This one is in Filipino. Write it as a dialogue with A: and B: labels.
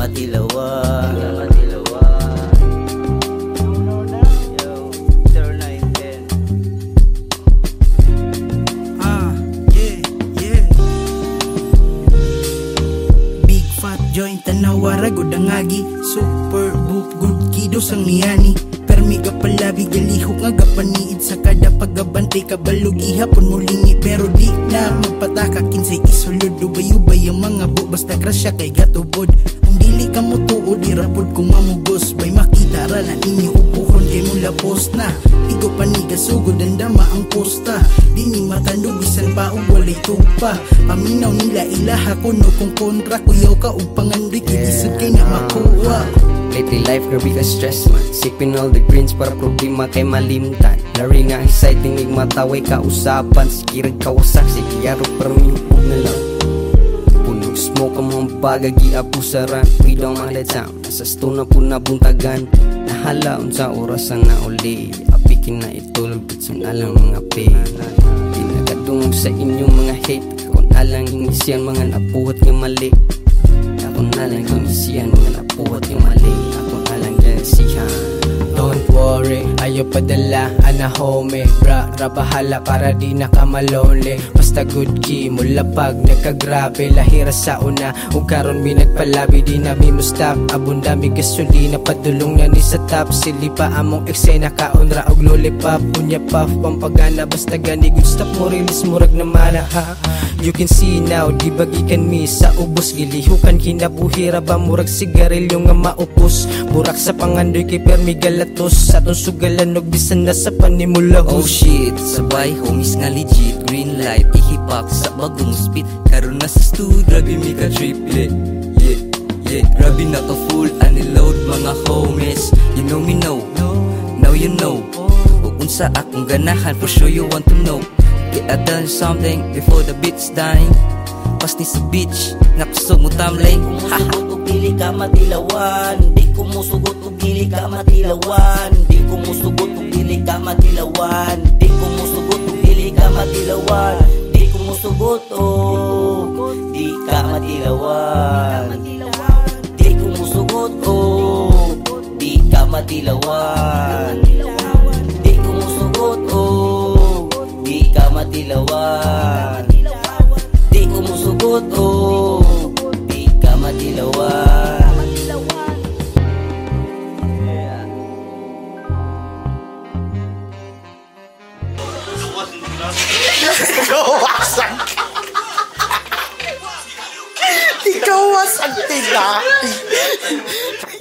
A: matilawan.
B: Joint tanawara godangagi super boop good kido sang niyani permi kapalabi galihok nga gapaniid sa kada pagabantay kabalugi hapon mulingi pero di na magpataka kinsay isulod ubay-ubay ang mga bu basta krasya kay gatubod kung dili ka mo tuod irapod kung mamugos bay makita ra na ninyo upuhon kay mula post na igo paniga sugod ang dama ang posta di ni matandog bisan pa og walay tupa paminaw nila ilaha kuno kung kontra kuyaw ka og pangandoy kilisod kay na makuha.
C: Lately life grabe ka stress man sipin all the greens para problema kay malimtan lari nga exciting ig mataway ka usapan sikirag kawasak sikiyaro permiupog na lang punog smoke ang mga bagagi apusaran we don't mind the time sa stona po nabuntagan nahalaon sa orasan na uli apikin na itulog bitsun alang mga pe di nagadungog sa inyong mga hate kung alang inisiyan mga napuhat nga mali ako nalang inisiyan mga napuhat nga mali ako nalang inisiyan.
D: Don't worry, ayo padala, ana homie bra, bahala para di na ka malonely. Basta good key, mula pag nagkagrabe lahira sa una, ug karon mi nagpalabi di na mi mo stop. Abon dami gasolina, padulong na ni sa top. Sili pa among eksena, kaunra og lollipop. Unya puff, pampagana, basta gani good stop mo, release murag na mana ha. You can see now, di bagikan mi sa ubos. Gilihukan kinabuhira ba murag sigarilyo nga maupos. Burak sa pangandoy kay permi galatos. Sa atong sugalan og bisan na sa panimula.
A: Oh shit, sabay homies nga legit. Green light, ihipak sa bagong speed. Karon na sa stud, grabe mi ka triple. Yeah, grabe na ka full unload mga homies. You know me now, now you know. Ug unsa akong ganahan, for sure you want to know. I done something before the beat's dying. Pas ni sa beach, nakusog mo tamlay. Kumusugot o pili ka matilawan. Di kumusugot o pili ka matilawan. Di kumusugot o pili ka matilawan. Di kumusugot o pili ka matilawan. Di kumusugot o di ka matilawan. Di kumusugot o di ka matilawan. Di kumusugot o di ka matilawan. Di kumusugot o di ka matilawan.
B: Ikaw wasan tinati.